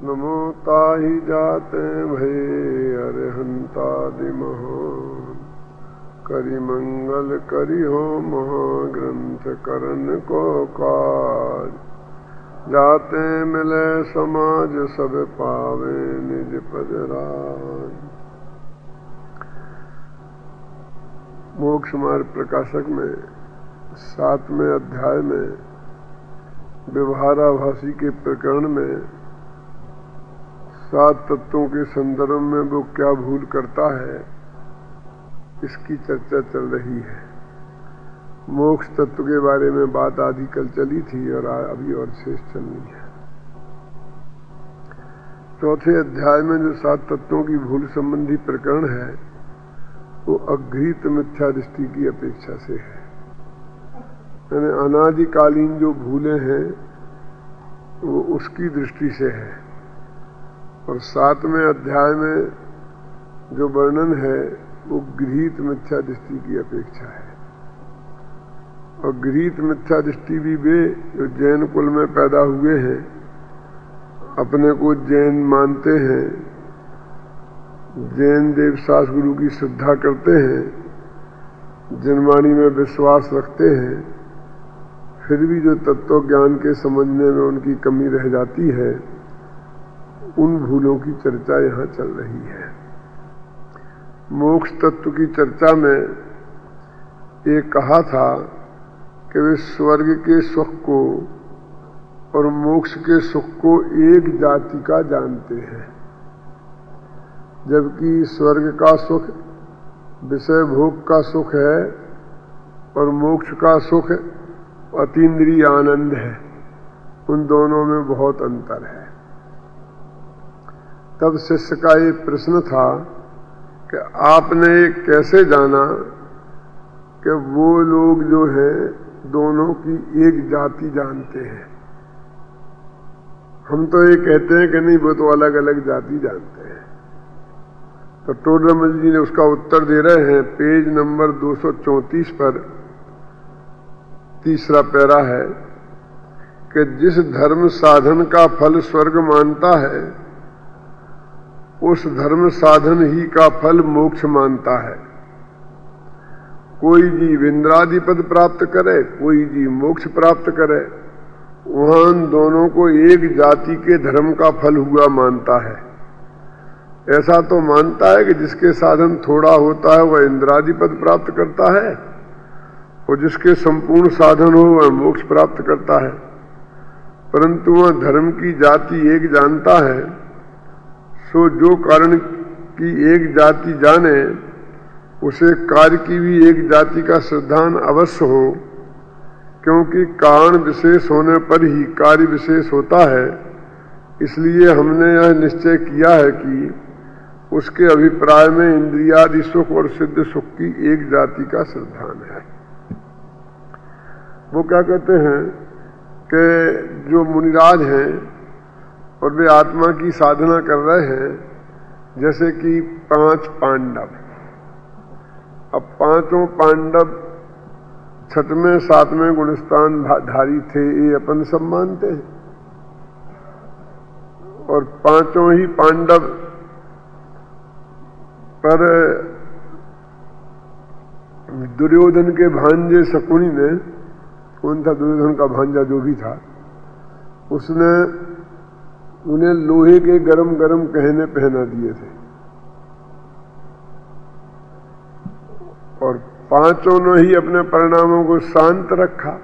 नमो ताहि जाते भय अरहंतादि महान। करि मंगल करि हो महाग्रंथ करण को काज। जाते मिले समाज सब पावे निज पद राज। मोक्ष मार्ग प्रकाशक में 7वें अध्याय में व्यवहाराभासी के प्रकरण में 7 तत्वों के संदर्भ में वो क्या भूल करता है, इसकी चर्चा चल रही है। मोक्ष तत्व के बारे में बात आदि कल चली थी और अभी और शेष चलनी है। 4थे अध्याय में जो 7 तत्वों की भूल संबंधी प्रकरण है वो अघृत मिथ्या दृष्टि की अपेक्षा से है। यानी अनादिकालीन जो भूले हैं वो उसकी दृष्टि से है। और 7वें अध्याय में जो वर्णन है वो गृहीत मिथ्या दृष्टि की अपेक्षा है। और गृहीत मिथ्या दृष्टि भी वे जो जैन कुल में पैदा हुए हैं, अपने को जैन मानते हैं, जैन देव शास गुरु की श्रद्धा करते हैं, जनवाणी में विश्वास रखते हैं, फिर भी जो तत्व ज्ञान के समझने में उनकी कमी रह जाती है, उन भूलों की चर्चा यहाँ चल रही है। मोक्ष तत्व की चर्चा में ये कहा था कि वे स्वर्ग के सुख को और मोक्ष के सुख को एक जाति का जानते हैं, जबकि स्वर्ग का सुख विषय भोग का सुख है और मोक्ष का सुख अतीन्द्रिय आनंद है। उन दोनों में बहुत अंतर है। तब शिष्य का ये प्रश्न था कि आपने कैसे जाना कि वो लोग जो हैं दोनों की एक जाति जानते हैं। हम तो ये कहते हैं कि नहीं, वो तो अलग अलग जाति जानते हैं। तो टोडरमल जी ने उसका उत्तर दे रहे हैं, पेज नंबर 234 पर 3रा पैरा है कि जिस धर्म साधन का फल स्वर्ग मानता है, उस धर्म साधन ही का फल मोक्ष मानता है। कोई जीव इंद्रादि पद प्राप्त करे, कोई जीव मोक्ष प्राप्त करे, वहां दोनों को एक जाति के धर्म का फल हुआ मानता है। ऐसा तो मानता है कि जिसके साधन थोड़ा होता है वह इंद्रादि पद प्राप्त करता है और जिसके संपूर्ण साधन हो वह मोक्ष प्राप्त करता है। परंतु वह धर्म की जाति एक जानता है। सो जो कारण की एक जाति जाने, उसे कार्य की भी एक जाति का श्रद्धान अवश्य हो, क्योंकि कारण विशेष होने पर ही कार्य विशेष होता है। इसलिए हमने यह निश्चय किया है कि उसके अभिप्राय में इंद्रियादि सुख और सिद्ध सुख की एक जाति का श्रद्धान है। वो क्या कहते हैं कि जो मुनिराज हैं और वे आत्मा की साधना कर रहे हैं, जैसे कि 5 पांडव। अब 5 पांडव 6वें 7वें गुणस्थान धारी थे, ये अपन सब मानते हैं। और 5 ही पांडव पर दुर्योधन के भांजे शकुनी ने, कौन था दुर्योधन का भांजा जो भी था, उसने उन्हें लोहे के गरम गरम कहने पहना दिए थे। और 5 ने ही अपने परिणामों को शांत रखा।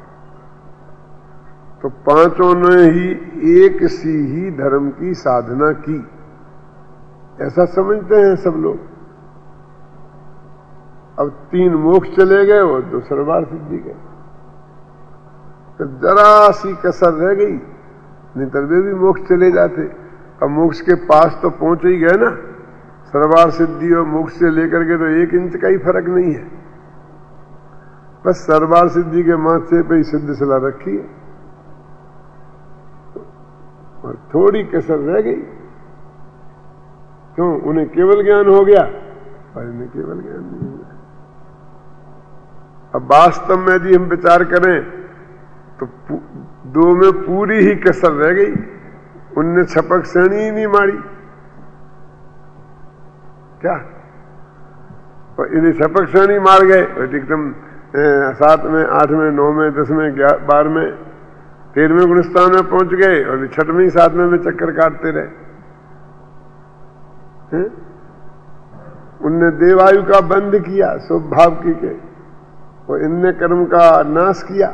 तो 5 ने ही एक सी ही धर्म की साधना की, ऐसा समझते हैं सब लोग। अब 3 मोक्ष चले गए और 2 सर्वार्थ सिद्धि गए, तो जरा सी कसर रह गई, नहीं तो वे भी मोक्ष चले जाते। अब मोक्ष के पास तो पहुंच ही गए ना। सर्वार्थ सिद्धि और मोक्ष से लेकर के तो 1 इंच का ही फर्क नहीं है। बस सर्वार्थ सिद्धि के माथे पे ही सिद्ध सलाह रखी है और थोड़ी कसर रह गई। क्यों? उन्हें केवल ज्ञान हो गया और इन्हें केवल ज्ञान नहीं हुआ। अब वास्तव में यदि हम विचार करें तो 2 में पूरी ही कसर रह गई। उनने छपक श्रेणी ही नहीं मारी क्या, और इन्हें छपक श्रेणी मार गए और एकदम 7 में 8 में 9 में 10 में 12 में 13वें गुणस्थान में पहुंच गए और 6वें 7वें में चक्कर काटते रहे। उनने देवायु का बंध किया स्वभाव की के, और इनने कर्म का नाश किया।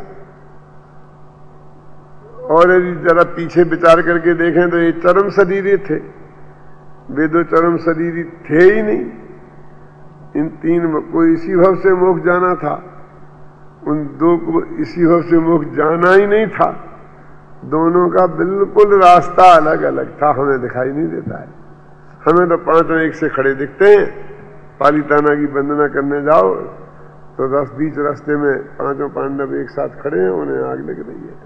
और यदि जरा पीछे विचार करके देखें तो ये चरम शरीरी थे, वे दो चरम शरीरी थे ही नहीं। इन 3 को इसी भाव से मोक्ष जाना था, उन 2 को इसी भाव से मोक्ष जाना ही नहीं था। दोनों का बिल्कुल रास्ता अलग अलग था, हमें दिखाई नहीं देता है। हमें तो 5 एक से खड़े दिखते हैं। पालिताना की वंदना करने जाओ तो 10 बीच रास्ते में 5 पांडव एक साथ खड़े हैं, उन्हें आग लग रही है।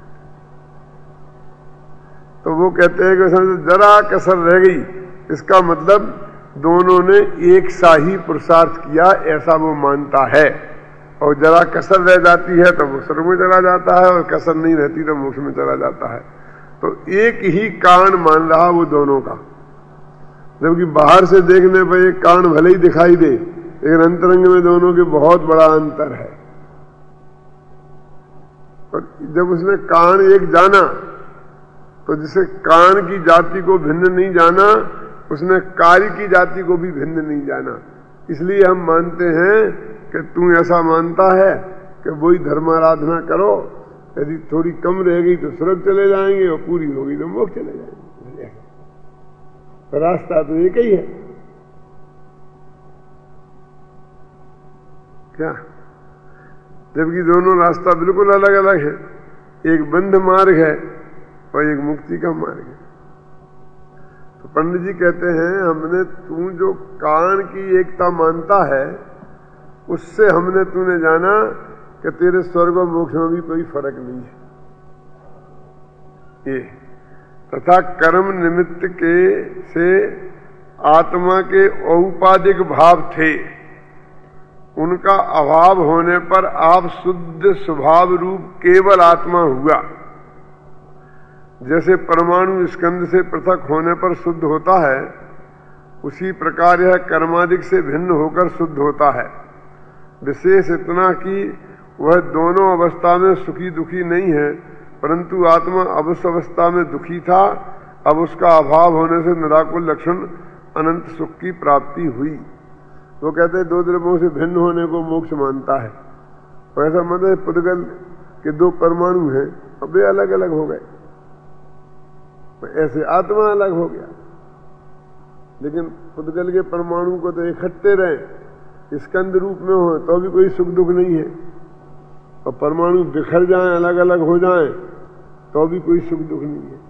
तो वो कहते हैं कि जरा कसर रह गई, इसका मतलब दोनों ने एक सा ही पुरुषार्थ किया, ऐसा वो मानता है। और जरा कसर रह जाती है तो वो स्वर्ग में चला जाता है, और कसर नहीं रहती तो मोक्ष में चला जाता है। तो एक ही कारण मान रहा वो दोनों का, जबकि बाहर से देखने पर एक कारण भले ही दिखाई दे, लेकिन अंतरंग में दोनों के बहुत बड़ा अंतर है। और जब उसने कारण एक जाना तो जिसे कारण की जाति को भिन्न नहीं जाना, उसने कार्य की जाति को भी भिन्न नहीं जाना। इसलिए हम मानते हैं कि तू ऐसा मानता है कि वही धर्माराधना करो, यदि थोड़ी कम रह गई तो स्वर्ग चले जाएंगे और पूरी होगी तो मोक्ष चले जाएंगे। तो रास्ता तो एक ही है क्या, जबकि दोनों रास्ता बिल्कुल अलग अलग है। एक बंध मार्ग है और एक मुक्ति का मार्ग है। तो पंडित जी कहते हैं हमने तू जो कारण की एकता मानता है उससे हमने तूने जाना कि तेरे स्वर्ग और मोक्ष में भी कोई फर्क नहीं है। ये तथा कर्म निमित्त के से आत्मा के औपाधिक भाव थे, उनका अभाव होने पर आप शुद्ध स्वभाव रूप केवल आत्मा हुआ। जैसे परमाणु स्कंद से पृथक होने पर शुद्ध होता है, उसी प्रकार यह कर्मादिक से भिन्न होकर शुद्ध होता है। विशेष इतना कि वह दोनों अवस्था में सुखी दुखी नहीं है, परंतु आत्मा अब उस अवस्था में दुखी था, अब उसका अभाव होने से निराकुल लक्षण अनंत सुख की प्राप्ति हुई। वो कहते हैं 2 द्रव्यों से भिन्न होने को मोक्ष मानता है। और ऐसा मतलब पुद्गल के 2 परमाणु हैं, अब वे अलग अलग हो गए, ऐसे आत्मा अलग हो गया। लेकिन पुद्गल के परमाणु को तो इकट्ठे रहे, स्कंद रूप में हो तो भी कोई सुख दुख नहीं है, और परमाणु बिखर जाएं, अलग अलग हो जाएं तो भी कोई सुख दुख नहीं है।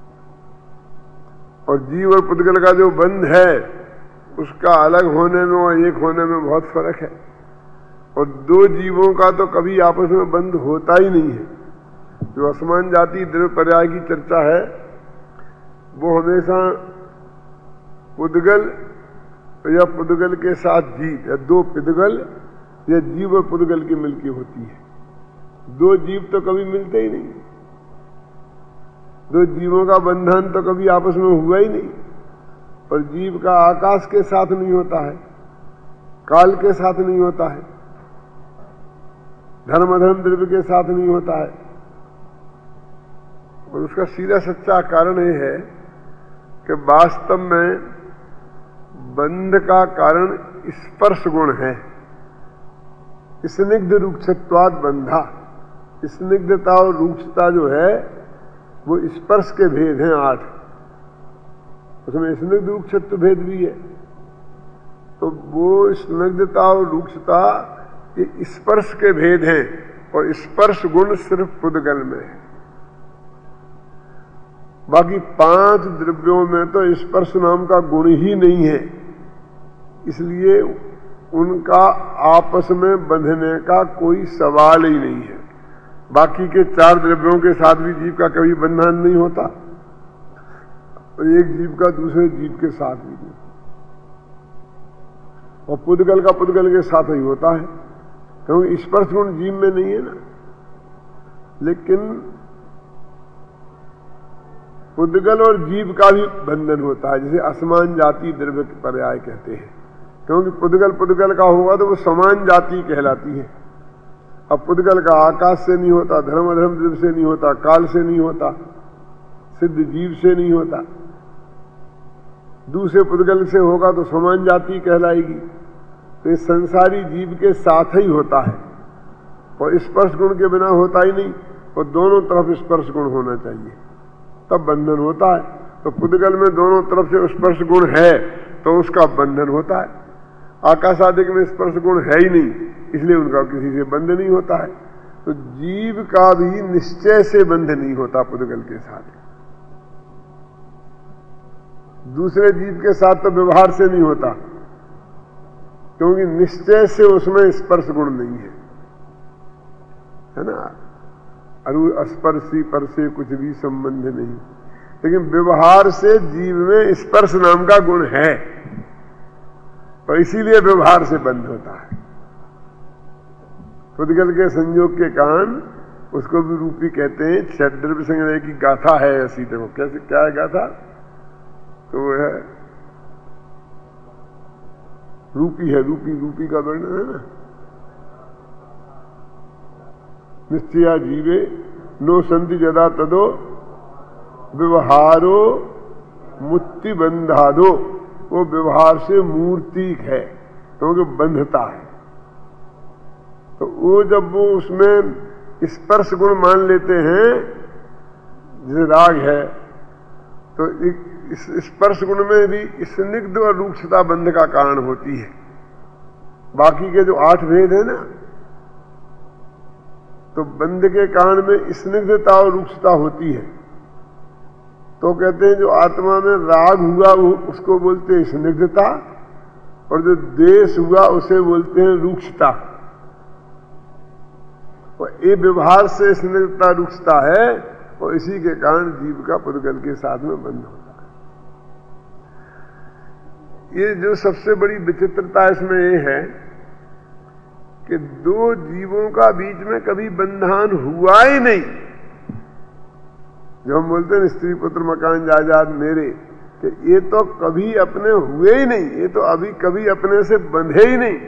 और जीव और पुद्गल का जो बंध है उसका अलग होने में और एक होने में बहुत फर्क है। और 2 जीवों का तो कभी आपस में बंध होता ही नहीं है। जो असमान जाति द्रव्य पर्याय की चर्चा है वो हमेशा पुद्गल या पुद्गल के साथ जीव, या 2 पुद्गल या जीव और पुद्गल की मिलके होती है। 2 जीव तो कभी मिलते ही नहीं, 2 जीवों का बंधन तो कभी आपस में हुआ ही नहीं। और जीव का आकाश के साथ नहीं होता है, काल के साथ नहीं होता है, धर्म अधर्म द्रव्य के साथ नहीं होता है। और उसका सीधा सच्चा कारण यह है कि वास्तव में बंध का कारण स्पर्श गुण है। स्निग्ध रूक्षत्वाद बंधा, स्निग्धता और रूक्षता जो है वो स्पर्श के भेद हैं 8, उसमें स्निग्ध रूक्षत्व भेद भी है। तो वो स्निग्धता और रूक्षता ये स्पर्श के भेद हैं, और स्पर्श गुण सिर्फ पुद्गल में है। बाकी 5 द्रव्यों में तो स्पर्श नाम का गुण ही नहीं है, इसलिए उनका आपस में बंधने का कोई सवाल ही नहीं है। बाकी के 4 द्रव्यों के साथ भी जीव का कभी बंधन नहीं होता, और एक जीव का दूसरे जीव के साथ भी नहीं। और पुद्गल का पुद्गल के साथ ही होता है, क्योंकि स्पर्श गुण जीव में नहीं है ना। लेकिन पुद्गल और जीव का भी बंधन होता है, जिसे असमान जाति द्रव्य पर्याय कहते हैं। क्योंकि पुद्गल पुद्गल का होगा तो वो समान जाति कहलाती है। अब पुद्गल का आकाश से नहीं होता, धर्म अधर्म द्रव्य से नहीं होता, काल से नहीं होता, सिद्ध जीव से नहीं होता। दूसरे पुद्गल से होगा तो समान जाति कहलाएगी। तो इस संसारी जीव के साथ ही होता है, और स्पर्श गुण के बिना होता ही नहीं, और दोनों तरफ स्पर्श गुण होना चाहिए, तब बंधन होता है। तो पुद्गल में दोनों तरफ से स्पर्श गुण है तो उसका बंधन होता है। आकाश आदि में स्पर्श गुण है ही नहीं, इसलिए उनका किसी से बंध नहीं होता है। तो जीव का भी निश्चय से बंध नहीं होता पुद्गल के साथ। दूसरे जीव के साथ तो व्यवहार से नहीं होता, क्योंकि निश्चय से उसमें स्पर्श गुण नहीं है ना। अरु स्पर्शी पर से कुछ भी संबंध नहीं, लेकिन व्यवहार से जीव में स्पर्श नाम का गुण है, तो इसीलिए व्यवहार से बंद होता है। पुद्गल के संयोग के कारण उसको भी रूपी कहते हैं। षड्द्रव्य संग्रह की गाथा है ऐसी। देखो कैसे, क्या है गाथा? तो वो है रूपी है। रूपी का वर्णन है ना। निश्चया जीवे नो संति जदा तदो व्यवहारो मुक्ति बंधादो। वो व्यवहार से मूर्तिक है, क्योंकि बंधता है। तो वो जब वो उसमें स्पर्श गुण मान लेते हैं, जैसे राग है, तो इस स्पर्श गुण में भी स्निग्ध और रूक्षता बंध का कारण होती है। बाकी के जो 8 भेद है ना, तो बंध के कारण में स्निग्धता और रूक्षता होती है। तो कहते हैं जो आत्मा में राग हुआ वो उसको बोलते हैं स्निग्धता, और जो द्वेष हुआ उसे बोलते हैं रूक्षता। और ये व्यवहार से स्निग्धता रूक्षता है, और इसी के कारण जीव का पुद्गल के साथ में बंध होता है। ये जो सबसे बड़ी विचित्रता इसमें ये है कि 2 जीवों का बीच में कभी बंधन हुआ ही नहीं। जो हम बोलते हैं स्त्री पुत्र मकान जायदाद मेरे, कि ये तो कभी अपने हुए ही नहीं, ये तो अभी कभी अपने से बंधे ही नहीं।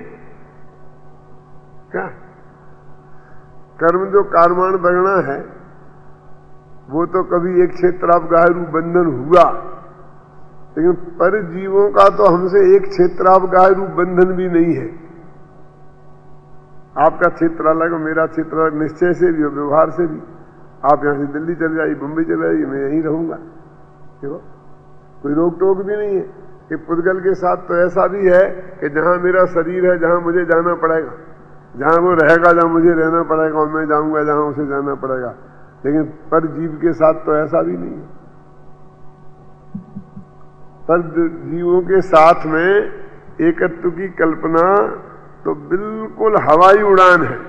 क्या कर्म जो कारमाण बगना है, वो तो कभी एक क्षेत्रापगाह रूप बंधन हुआ, लेकिन पर जीवों का तो हमसे एक क्षेत्रापगाह रूप बंधन भी नहीं है। आपका क्षेत्र अलग, मेरा क्षेत्र अलग, निश्चय से भी और व्यवहार से भी। आप यहां से दिल्ली चले जाइए, मुंबई चले जाइए, मैं यहीं रहूंगा। देखो कोई रोक टोक भी नहीं है। कि पुद्गल के साथ तो ऐसा भी है कि जहां मेरा शरीर है, जहां मुझे जाना पड़ेगा, जहां वो रहेगा, जहां मुझे रहना पड़ेगा, और मैं जाऊंगा जहां उसे जाना पड़ेगा। लेकिन पर जीव के साथ तो ऐसा भी नहीं है। पर जीवों के साथ में एकत्व की कल्पना तो बिल्कुल हवाई उड़ान है।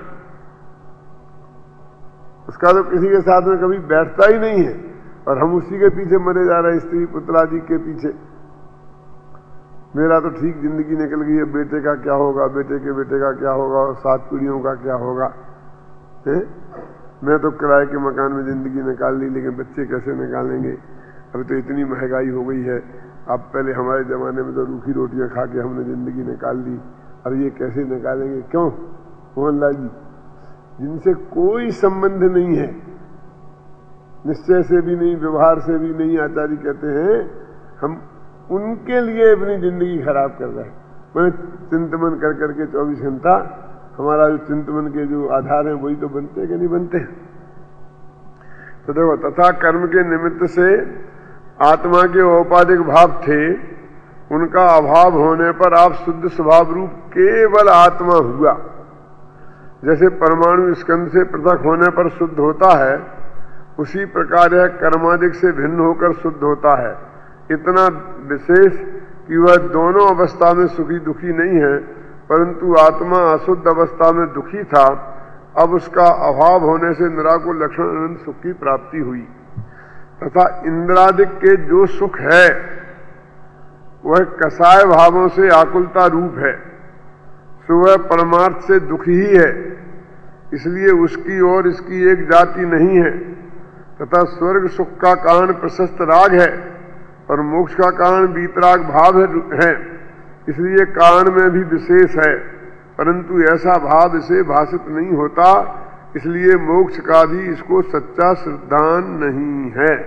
उसका तो किसी के साथ में कभी बैठता ही नहीं है, और हम उसी के पीछे मरे जा रहे हैं, स्त्री पुत्र आदि के पीछे। मेरा तो ठीक जिंदगी निकल गई है, बेटे का क्या होगा, बेटे के बेटे का क्या होगा, और 7 पीढ़ियों का क्या होगा है? मैं तो किराए के मकान में जिंदगी निकाल ली, लेकिन बच्चे कैसे निकालेंगे? अभी तो इतनी महंगाई हो गई है। अब पहले हमारे जमाने में तो रूखी रोटियां खा के हमने जिंदगी निकाल ली, अब ये कैसे निकालेंगे? क्यों मोहनलाल जी, जिनसे कोई संबंध नहीं है, निश्चय से भी नहीं, व्यवहार से भी नहीं, आचार्य कहते हैं हम उनके लिए अपनी जिंदगी खराब कर रहे हैं। मैंने चिंतमन कर करके 24 घंटा हमारा जो चिंतमन के जो आधार है वही तो बनते कि नहीं बनते। तो देखो, तथा कर्म के निमित्त से आत्मा के औपाधिक भाव थे, उनका अभाव होने पर आप शुद्ध स्वभाव रूप केवल आत्मा हुआ। जैसे परमाणु स्कंध से पृथक होने पर शुद्ध होता है, उसी प्रकार यह कर्मादिक से भिन्न होकर शुद्ध होता है। इतना विशेष कि वह दोनों अवस्था में सुखी दुखी नहीं है, परंतु आत्मा अशुद्ध अवस्था में दुखी था। अब उसका अभाव होने से निराकुल लक्षण अनंत सुख की प्राप्ति हुई। तथा इंद्रादिक के जो सुख है वह कसाय भावों से आकुलता रूप है, सो वह परमार्थ से दुखी ही है। इसलिए उसकी और इसकी एक जाति नहीं है। तथा स्वर्ग सुख का कारण प्रशस्त राग है और मोक्ष का कारण वीतराग भाव है, इसलिए कारण में भी विशेष है, परंतु ऐसा भाव इसे भाषित नहीं होता, इसलिए मोक्ष का भी इसको सच्चा श्रद्धान नहीं है।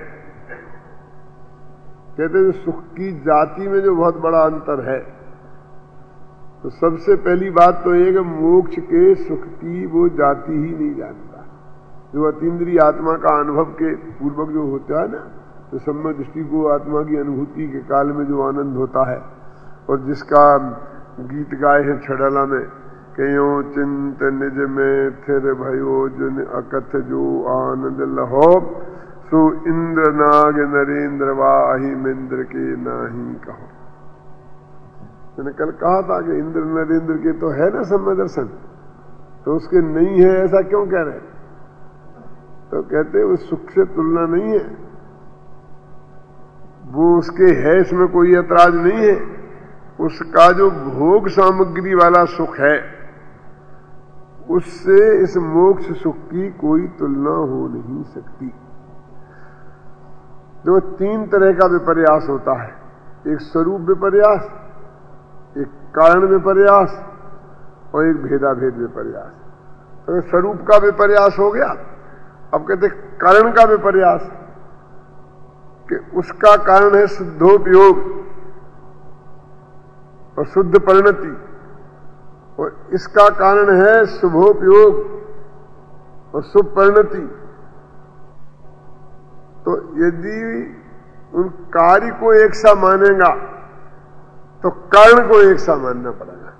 कहते हैं सुख की जाति में जो बहुत बड़ा अंतर है, तो सबसे पहली बात तो ये कि मोक्ष के सुख की वो जाति ही नहीं जानता। जो अतीन्द्रिय आत्मा का अनुभव के पूर्वक जो होता है ना, तो सम्यक दृष्टि को आत्मा की अनुभूति के काल में जो आनंद होता है, और जिसका गीत गाए हैं छड़ाला में कि यो चिंत निज में थिर भयो जन अकथ जो आनंद लहो, सो इंद्र नाग नरेंद्र वाही मिंद्र के नाही कहो। मैंने कल कहा था कि इंद्र नरेंद्र के तो है ना सम्यक दर्शन, तो उसके नहीं है ऐसा क्यों कह रहे? तो कहते उस सुख से तुलना नहीं है, वो उसके है, इसमें कोई ऐतराज नहीं है। उसका जो भोग सामग्री वाला सुख है, उससे इस मोक्ष सुख की कोई तुलना हो नहीं सकती। जो तीन तरह का विपर्यास होता है, एक स्वरूप विपर्यास, एक कारण विपर्यास और एक भेदाभेद विपर्यास। तो स्वरूप का विपर्यास हो गया। अब कहते कारण का विपर्यास, कि उसका कारण है शुद्धोपयोग और शुद्ध परिणति, और इसका कारण है शुभोपयोग और शुभ परिणति। तो यदि उन कार्य को एक सा मानेगा तो कारण को एक सा मानना पड़ेगा।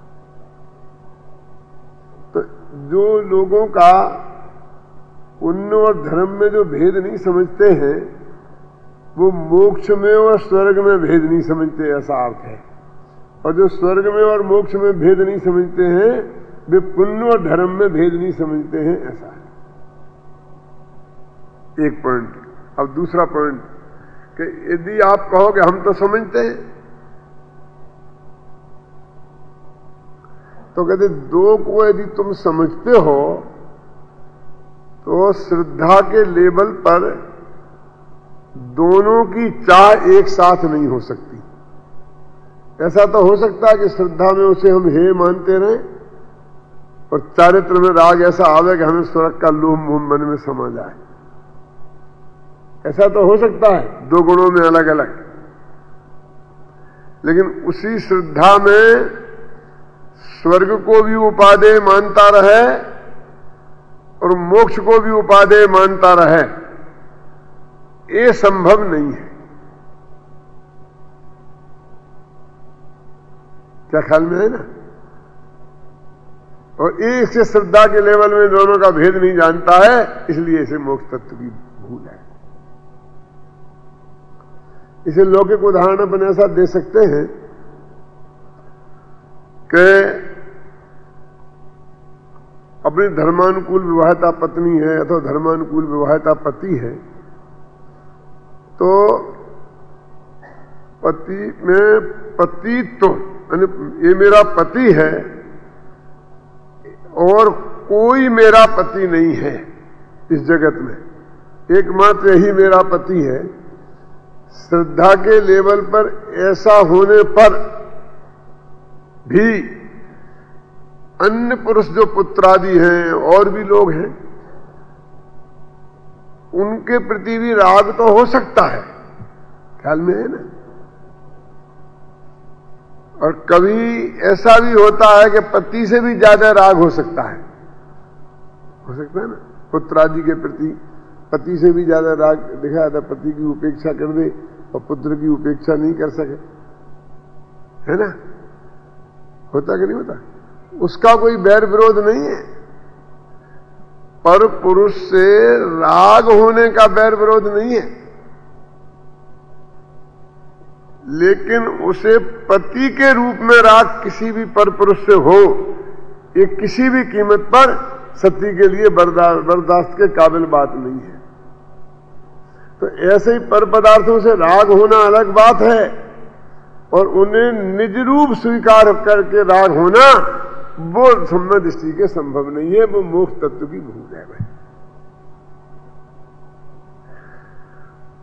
तो जो लोगों का पुण्य और धर्म में जो भेद नहीं समझते हैं, वो मोक्ष में और स्वर्ग में भेद नहीं समझते, ऐसा अर्थ है। और जो स्वर्ग में और मोक्ष में भेद नहीं समझते हैं, वे पुण्य और धर्म में भेद नहीं समझते हैं, ऐसा है। एक पॉइंट। अब दूसरा पॉइंट कि यदि आप कहो कि हम तो समझते हैं, तो कहते दो को यदि तुम समझते हो तो श्रद्धा के लेवल पर दोनों की चाह एक साथ नहीं हो सकती। ऐसा तो हो सकता है कि श्रद्धा में उसे हम हे मानते रहें और चारित्र में राग ऐसा आवे कि हमें स्वर्ग का लोभ मोह मन में समा जाए। ऐसा तो हो सकता है, दो गुणों में अलग अलग। लेकिन उसी श्रद्धा में स्वर्ग को भी उपादेय मानता रहे और मोक्ष को भी उपादेय मानता रहे, ये संभव नहीं है। क्या ख्याल में है ना? और एक से श्रद्धा के लेवल में दोनों का भेद नहीं जानता है, इसलिए इसे मोक्ष तत्व की भूल है। इसे लौकिक उदाहरण अपन ऐसा दे सकते हैं कि अपनी धर्मानुकूल विवाहिता पत्नी है अथवा धर्मानुकूल विवाहिता पति है, तो पति में पतित्व, ये मेरा पति है और कोई मेरा पति नहीं है इस जगत में, एकमात्र यही मेरा पति है। श्रद्धा के लेवल पर ऐसा होने पर भी अन्य पुरुष जो पुत्रादि हैं और भी लोग हैं, उनके प्रति भी राग तो हो सकता है, ख्याल में है ना? और कभी ऐसा भी होता है कि पति से भी ज्यादा राग हो सकता है ना? पुत्रादि के प्रति पति से भी ज्यादा राग दिखा जाता, पति की उपेक्षा कर दे और पुत्र की उपेक्षा नहीं कर सके, है ना? होता कि नहीं होता? उसका कोई बैर विरोध नहीं है, पर पुरुष से राग होने का बैर विरोध नहीं है, लेकिन उसे पति के रूप में राग किसी भी पर पुरुष से हो, ये किसी भी कीमत पर सती के लिए बर्दाश्त के काबिल बात नहीं है। तो ऐसे ही पर पदार्थों से राग होना अलग बात है, और उन्हें निज रूप स्वीकार करके राग होना वो सम्यक दृष्टि के संभव नहीं है, वो मोक्ष तत्व की भूल है भाई।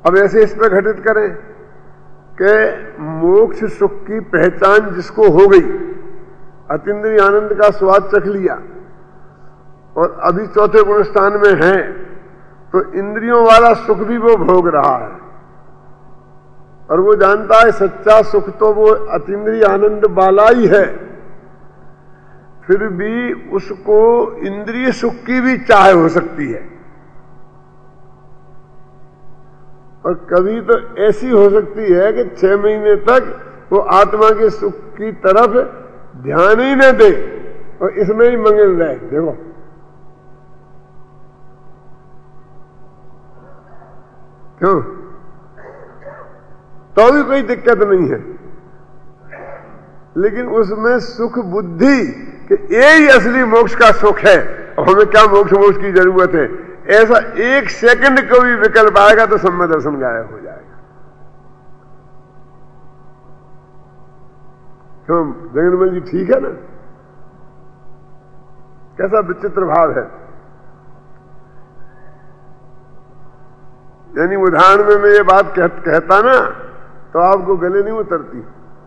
अब ऐसे इस पर घटित करें कि मोक्ष सुख की पहचान जिसको हो गई, अतीन्द्रिय आनंद का स्वाद चख लिया और अभी चौथे गुण स्थान में है, तो इंद्रियों वाला सुख भी वो भोग रहा है और वो जानता है सच्चा सुख तो वो अतीन्द्रिय आनंद वाला ही है, फिर भी उसको इंद्रिय सुख की भी चाह हो सकती है। और कभी तो ऐसी हो सकती है कि 6 महीने तक वो आत्मा के सुख की तरफ ध्यान ही न दे और इसमें ही मंगल रहे। देखो क्यों, तो भी कोई दिक्कत नहीं है, लेकिन उसमें सुख बुद्धि कि यही असली मोक्ष का सुख है और हमें क्या मोक्ष की जरूरत है, ऐसा 1 सेकंड को भी विकल्प आएगा तो सम्य दर्शन गायब हो जाएगा। क्यों जगन्मल जी ठीक है ना, कैसा विचित्र भाव है। यानी उदाहरण में मैं ये बात कहता ना तो आपको गले नहीं उतरती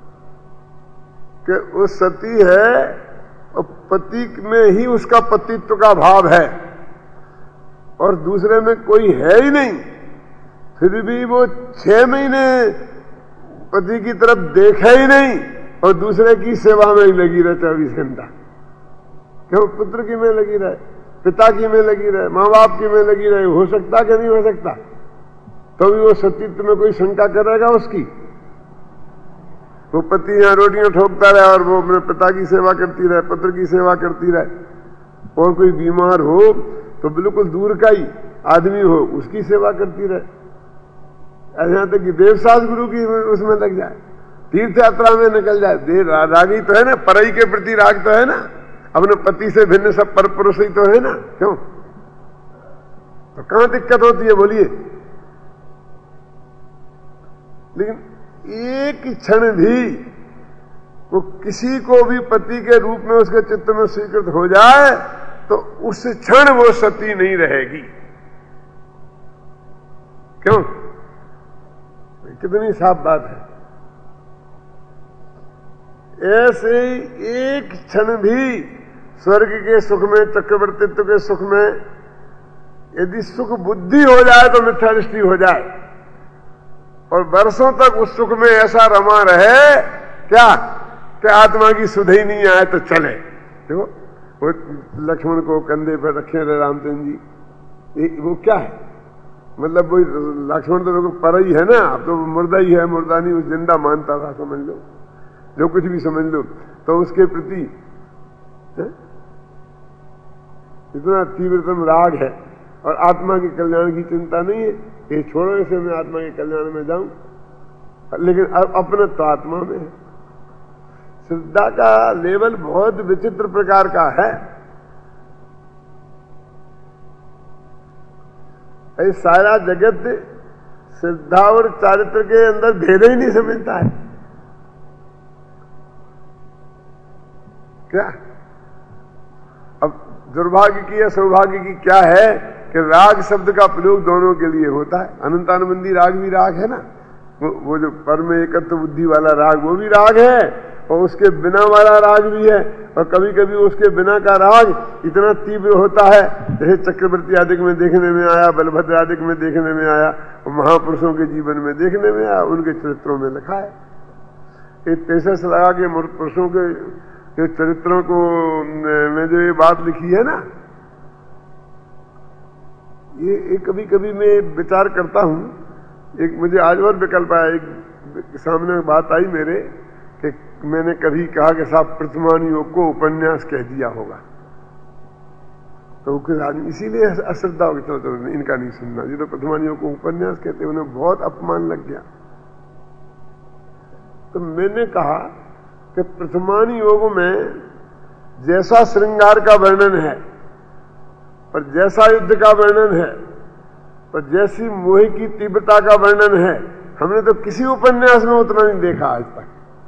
कि उस सती है और पति में ही उसका पतित्व का भाव है और दूसरे में कोई है ही नहीं, फिर भी वो 6 महीने पति की तरफ देखा ही नहीं और दूसरे की सेवा में ही लगी रहे 24 घंटा। क्यों, पुत्र की में लगी रहे, पिता की में लगी रहे, माँ बाप की में लगी रहे, हो सकता कि नहीं हो सकता? तो भी वो सतीत्व में कोई शंका करेगा उसकी? वो पति यहां रोटियां ठोकता रहे और वो अपने पिता की सेवा करती रहे, पुत्र की सेवा करती रहे, और कोई बीमार हो तो बिल्कुल दूर का ही आदमी हो उसकी सेवा करती रहे, यहां तक कि देवसास गुरु की उसमें लग जाए, तीर्थ यात्रा में निकल जाए। रागी तो है ना, परई के प्रति राग तो है ना, अपने पति से भिन्न सब पर पुरुष ही तो है ना। क्यों, तो कहां दिक्कत होती है बोलिए? लेकिन एक क्षण भी वो किसी को भी पति के रूप में उसके चित्त में स्वीकृत हो जाए तो उस क्षण वो सती नहीं रहेगी। क्यों, कितनी साफ बात है। ऐसे ही एक क्षण भी स्वर्ग के सुख में, चक्रवर्तित्व के सुख में यदि सुख बुद्धि हो जाए तो मिथ्या दृष्टि हो जाए और वर्षों तक उस सुख में ऐसा रमा रहे क्या कि आत्मा की सुध ही नहीं आए तो चले। देखो वो लक्ष्मण को कंधे पर रखे रहे रामचंद्र जी, वो क्या है, मतलब वो लक्ष्मण तो पर ही है ना, अब तो मुर्दा ही है, मुर्दा नहीं उस जिंदा मानता था, समझ लो, जो कुछ भी समझ लो, तो उसके प्रति इतना तीव्रतम राग है और आत्मा के कल्याण की चिंता नहीं है। ये छोड़ो, इसे मैं आत्मा के कल्याण में जाऊं, लेकिन अपने तो आत्मा में है। श्रद्धा का लेवल बहुत विचित्र प्रकार का है। ये सारा जगत श्रद्धा और चारित्र के अंदर भेद ही नहीं समझता है। क्या अब दुर्भाग्य की या सौभाग्य की क्या है कि राग शब्द का प्रयोग दोनों के लिए होता है। अनंतानुबंधी राग भी राग है ना, वो जो परम एकत्व बुद्धि वाला राग वो भी राग है और उसके बिना वाला राग भी है। और कभी कभी उसके बिना का राग इतना तीव्र होता है, जैसे चक्रवर्ती आदि में देखने में आया, बलभद्र आदि में देखने में आया और महापुरुषों के जीवन में देखने में आया, उनके चरित्रों में लिखा है। ये तेजस लगा के पुरुषों के चरित्रों को में जो ये बात लिखी है ना, ये कभी कभी मैं विचार करता हूं। एक मुझे आज और विकल्प आया, एक सामने बात आई मेरे कि मैंने कभी कहा कि साहब प्रतिमान योग को उपन्यास कह दिया होगा, तो आदमी इसीलिए अश्रद्धा होगी, चलो इनका नहीं सुनना, ये तो प्रतिमान योग को उपन्यास कहते, उन्हें बहुत अपमान लग गया। तो मैंने कहा कि प्रथमान योग में जैसा श्रृंगार का वर्णन है और जैसा युद्ध का वर्णन है और जैसी मोह की तीव्रता का वर्णन है, हमने तो किसी उपन्यास में उतना नहीं देखा आज तक।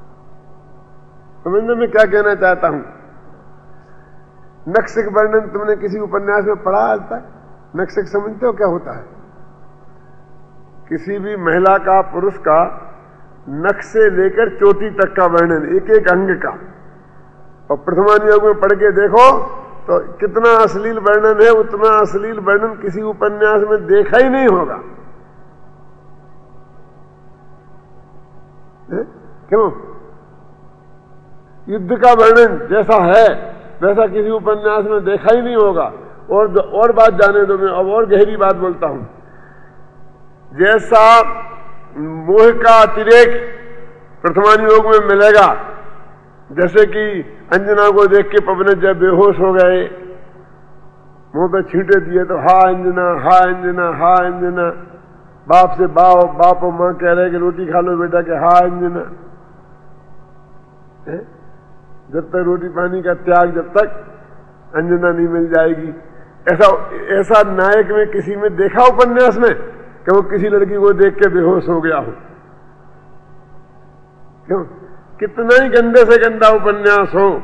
समझने में क्या कहना चाहता हूं? नक्सिक वर्णन तुमने किसी उपन्यास में पढ़ा आज तक? नक्सिक समझते हो क्या होता है? किसी भी महिला का, पुरुष का नख से लेकर चोटी तक का वर्णन, एक एक अंग का, और प्रथमानुयोग में पढ़ के देखो तो कितना अश्लील वर्णन है, उतना अश्लील वर्णन किसी उपन्यास में देखा ही नहीं होगा। क्यों? युद्ध का वर्णन जैसा है वैसा किसी उपन्यास में देखा ही नहीं होगा। और बात जाने दो, मैं अब और गहरी बात बोलता हूं। जैसा मोह का अतिरेक प्रथमानुयोग में मिलेगा, जैसे कि अंजना को देख के पवन जब बेहोश हो गए, मुंह पे छींटे दिए तो हा अंजना, हा अंजना, हा अंजना, बाप से बाप और मां कह रहे कि रोटी खा लो बेटा, के हा अंजना। जब तक रोटी पानी का त्याग, जब तक अंजना नहीं मिल जाएगी। ऐसा नायक में किसी में देखा उपन्यास में कि वो किसी लड़की को देख के बेहोश हो गया हो? क्यों? कितना ही गंदे से गंदा उपन्यास हो,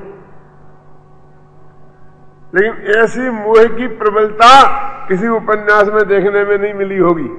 लेकिन ऐसी मोह की प्रबलता किसी उपन्यास में देखने में नहीं मिली होगी।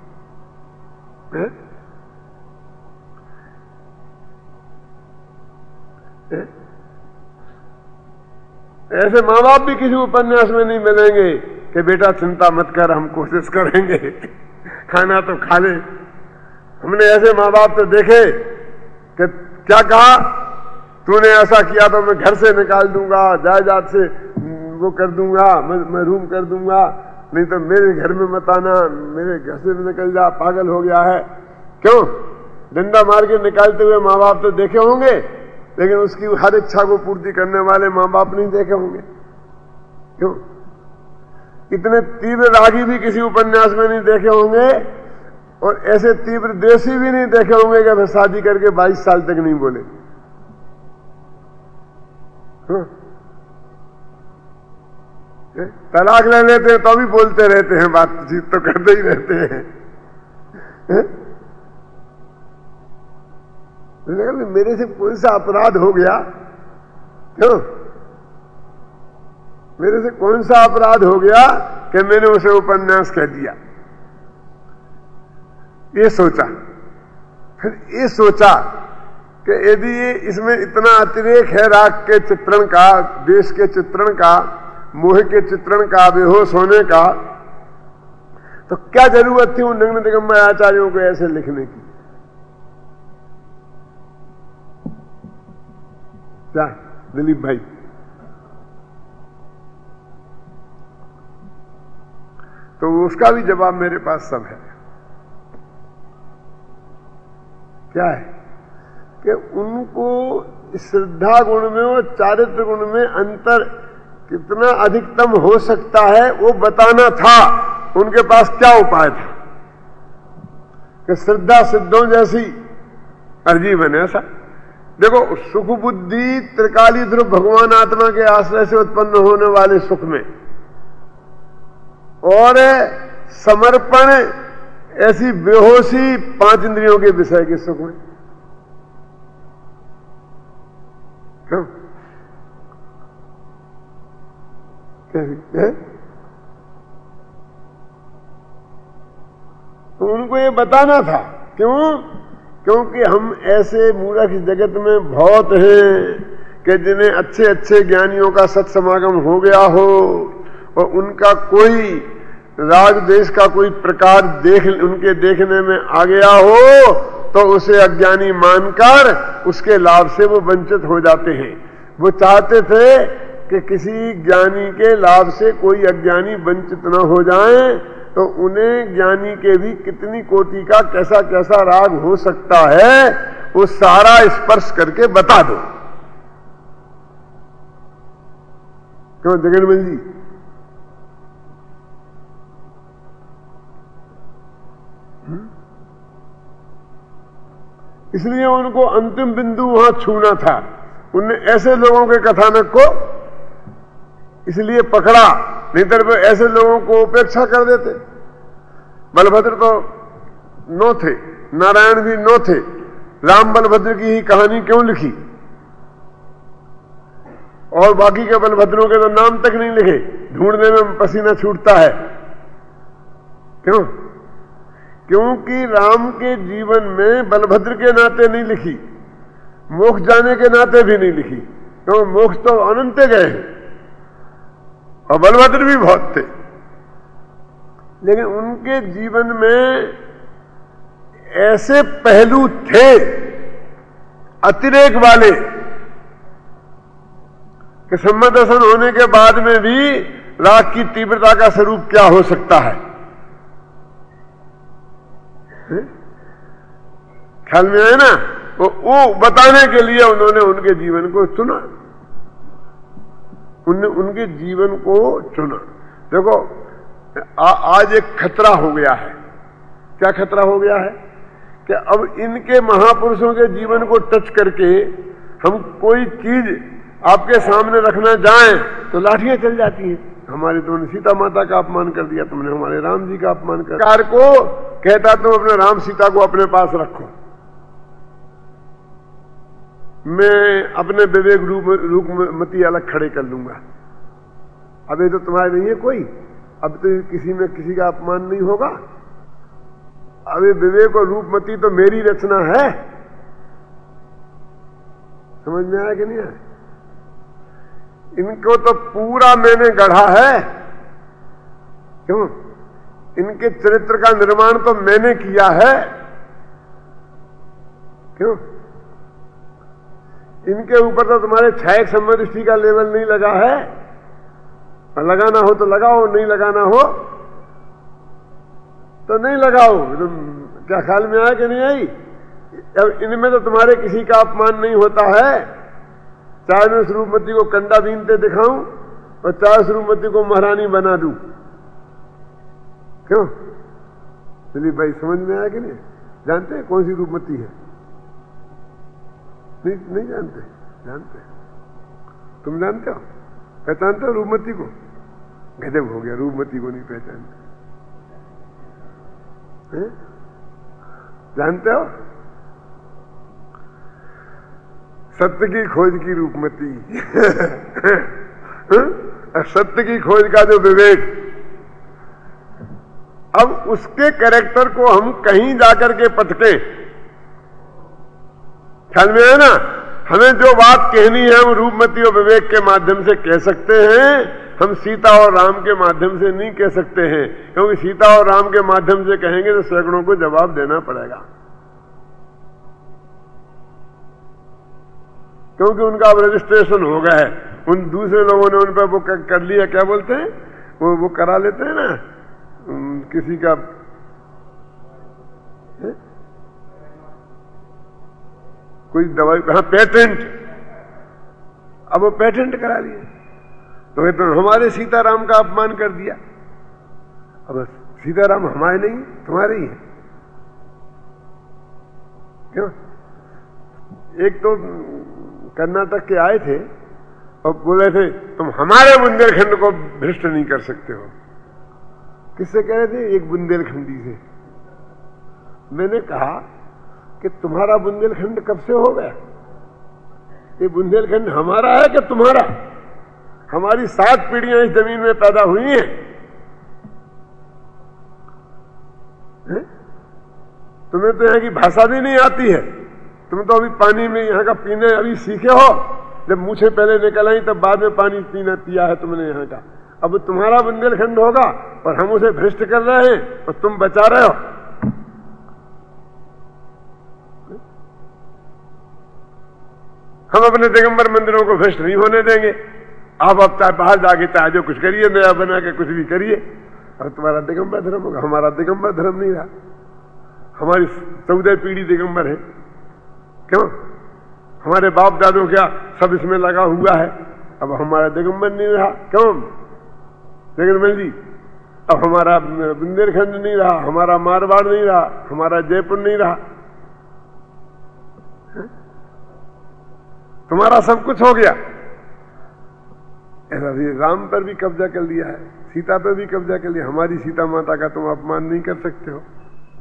ऐसे माँ बाप भी किसी उपन्यास में नहीं मिलेंगे कि बेटा चिंता मत कर, हम कोशिश करेंगे, खाना तो खा ले। हमने ऐसे माँ बाप तो देखे कि क्या कहा, तूने ऐसा किया तो मैं घर से निकाल दूंगा, जायदाद से वो कर दूंगा, मैं रूम कर दूंगा, नहीं तो मेरे घर में मत आना, मेरे घर से निकल जा, पागल हो गया है। क्यों? डंडा मार के निकालते हुए माँ बाप तो देखे होंगे, लेकिन उसकी हर इच्छा को पूर्ति करने वाले माँ बाप नहीं देखे होंगे। क्यों? इतने तीव्र रागी भी किसी उपन्यास में नहीं देखे होंगे, और ऐसे तीव्र द्वेषी भी नहीं देखे होंगे कि शादी करके 22 साल तक नहीं बोले। तलाक ले लेते हैं तो भी बोलते रहते हैं, बातचीत तो करते ही रहते हैं। मेरे से कौन सा अपराध हो गया? क्यों? मेरे से कौन सा अपराध हो गया कि मैंने उसे उपन्यास कह दिया? ये सोचा, फिर ये सोचा कि यदि ये इसमें इतना अतिरेक है राग के चित्रण का, देश के चित्रण का, मोह के चित्रण का, बेहोश होने का, तो क्या जरूरत थी उन नग्न दिगंबर आचार्यों को ऐसे लिखने की? क्या दिलीप भाई? तो उसका भी जवाब मेरे पास सब है। क्या है कि उनको श्रद्धा गुण में और चारित्र गुण में अंतर कितना अधिकतम हो सकता है वो बताना था। उनके पास क्या उपाय था कि श्रद्धा सिद्धों जैसी अर्जी बने। ऐसा देखो, सुख बुद्धि त्रिकाली ध्रुव भगवान आत्मा के आश्रय से उत्पन्न होने वाले सुख में, और समर्पण ऐसी बेहोशी 5 इंद्रियों के विषय के सुख में। क्यों? तो उनको ये बताना था। क्यों? क्योंकि हम ऐसे मूर्ख जगत में बहुत हैं कि जिन्हें अच्छे अच्छे ज्ञानियों का सत्समागम हो गया हो और उनका कोई राग देश का कोई प्रकार उनके देखने में आ गया हो तो उसे अज्ञानी मानकर उसके लाभ से वो वंचित हो जाते हैं। वो चाहते थे कि किसी ज्ञानी के लाभ से कोई अज्ञानी वंचित न हो जाए, तो उन्हें ज्ञानी के भी कितनी कोटि का कैसा कैसा राग हो सकता है वो सारा स्पर्श करके बता दो। क्यों जगन्मल जी? इसलिए उनको अंतिम बिंदु वहां छूना था। उनने ऐसे लोगों के कथानक को इसलिए पकड़ा, नहीं तो वो ऐसे लोगों को उपेक्षा कर देते। बलभद्र तो 9 थे, नारायण भी 9 थे, राम बलभद्र की ही कहानी क्यों लिखी? और बाकी के बलभद्रों के तो नाम तक नहीं लिखे, ढूंढने में पसीना छूटता है। क्यों? क्योंकि राम के जीवन में बलभद्र के नाते नहीं लिखी, मोक्ष जाने के नाते भी नहीं लिखी, क्योंकि मोक्ष तो अनंत गए हैं और बलभद्र भी बहुत थे। लेकिन उनके जीवन में ऐसे पहलू थे अतिरेक वाले कि सम्मत दर्शन होने के बाद में भी राग की तीव्रता का स्वरूप क्या हो सकता है, ख्याल में आए ना। वो बताने के लिए उन्होंने उनके जीवन को चुना, उनके जीवन को चुना। देखो आज एक खतरा हो गया है। क्या खतरा हो गया है कि अब इनके महापुरुषों के जीवन को टच करके हम कोई चीज आपके सामने रखना जाएं तो लाठियां चल जाती हैं। हमारी तुमने सीता माता का अपमान कर दिया, तुमने हमारे राम जी का अपमान कर दिया। कार को कहता तुम अपने राम सीता को अपने पास रखो, मैं अपने विवेक रूपमती अलग खड़े कर लूंगा। अब ये तो तुम्हारे नहीं है कोई, अब तो किसी में किसी का अपमान नहीं होगा। अब ये विवेक और रूपमती तो मेरी रचना है। समझ में आया कि नहीं आया? इनको तो पूरा मैंने गढ़ा है। क्यों? इनके चरित्र का निर्माण तो मैंने किया है। क्यों? इनके ऊपर तो तुम्हारे छायक सम्मदृष्टि का लेवल नहीं लगा है। लगाना हो तो लगाओ, नहीं लगाना हो तो नहीं लगाओ। तो क्या ख्याल में आया कि नहीं आई? अब इनमें तो तुम्हारे किसी का अपमान नहीं होता है। चाहे मैं स्वरूपमती को कंडा बीनते दिखाऊं और चाहे स्वरूपमती को महारानी बना दूं। क्यों? चलिए भाई, समझ में आया कि नहीं? जानते हैं कौन सी रूपमती है? नहीं जानते? जानते? तुम जानते हो? पहचानते हो रूपमती को? गजब हो गया, रूपमती को नहीं पहचानते। जानते हो? सत्य की खोज की रूपमती सत्य की खोज का जो विवेक। अब उसके कैरेक्टर को हम कहीं जाकर के पटके, ख्याल में है ना? हमें जो बात कहनी है हम रूपमती और विवेक के माध्यम से कह सकते हैं, हम सीता और राम के माध्यम से नहीं कह सकते हैं। क्योंकि सीता और राम के माध्यम से कहेंगे तो सैकड़ों को जवाब देना पड़ेगा, क्योंकि उनका अब रजिस्ट्रेशन हो गया है। उन दूसरे लोगों ने उन पर वो कर लिया, क्या बोलते हैं वो करा लेते हैं ना किसी का कोई दवाई, हाँ पेटेंट। अब वो पेटेंट करा लिए तो हमारे सीताराम का अपमान कर दिया। अब सीताराम हमारे नहीं, तुम्हारे ही हैं। क्यों? एक तो कर्नाटक के आए थे और बोले थे तुम हमारे बुंदेलखंड को भ्रष्ट नहीं कर सकते हो। किससे कह रहे थे? एक बुंदेलखंडी से। मैंने कहा कि तुम्हारा बुंदेलखंड कब से हो गया? ये बुंदेलखंड हमारा है कि तुम्हारा? हमारी 7 पीढ़ियां इस जमीन में पैदा हुई हैं। तुम्हें तो यहाँ की भाषा भी नहीं आती है। तुम तो अभी पानी में यहाँ का पीने अभी सीखे हो। जब मुझे पहले निकल आई तब बाद में पानी पीना पिया है तुमने यहाँ का। अब तुम्हारा बुंदेलखंड होगा और हम उसे भ्रष्ट कर रहे हैं और तुम बचा रहे हो। हम अपने दिगंबर मंदिरों को भ्रष्ट नहीं होने देंगे। आप अब चाहे बाहर जाके चाहे जो कुछ करिए, नया बना के कुछ भी करिए, और तुम्हारा दिगंबर धर्म होगा। हमारा दिगंबर धर्म नहीं रहा। हमारी 14 पीढ़ी दिगंबर है। क्यों? हमारे बाप दादों क्या सब इसमें लगा हुआ है। अब हमारा दिगंबर नहीं रहा। क्यों दिगंबर जी? अब हमारा बुंदेलखंड नहीं रहा, हमारा मारवाड़ नहीं रहा, हमारा जयपुर नहीं रहा। तुम्हारा सब कुछ हो गया। ऐसा राम पर भी कब्जा कर लिया है, सीता पर भी कब्जा कर लिया। हमारी सीता माता का तुम अपमान नहीं कर सकते हो।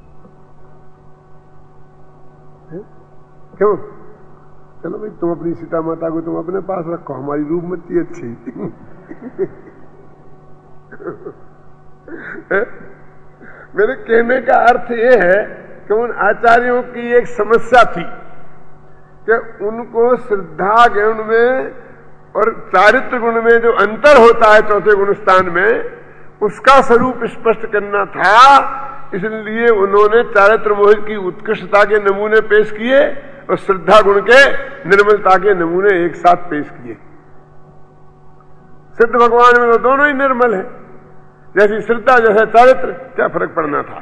क्यों? चलो भाई, तुम अपनी सीता माता को तुम अपने पास रखो, हमारी रूपमती अच्छी मेरे कहने का अर्थ ये है कि उन आचार्यों की एक समस्या थी कि उनको श्रद्धा गुण में और चारित्र गुण में जो अंतर होता है चौथे गुण स्थान में, उसका स्वरूप स्पष्ट करना था। इसलिए उन्होंने चारित्र मोह की उत्कृष्टता के नमूने पेश किए और श्रद्धा गुण के निर्मलता के नमूने एक साथ पेश किए। सिद्ध भगवान में तो दोनों ही निर्मल है, जैसी श्रद्धा जैसे चारित्र, क्या फर्क पड़ना था।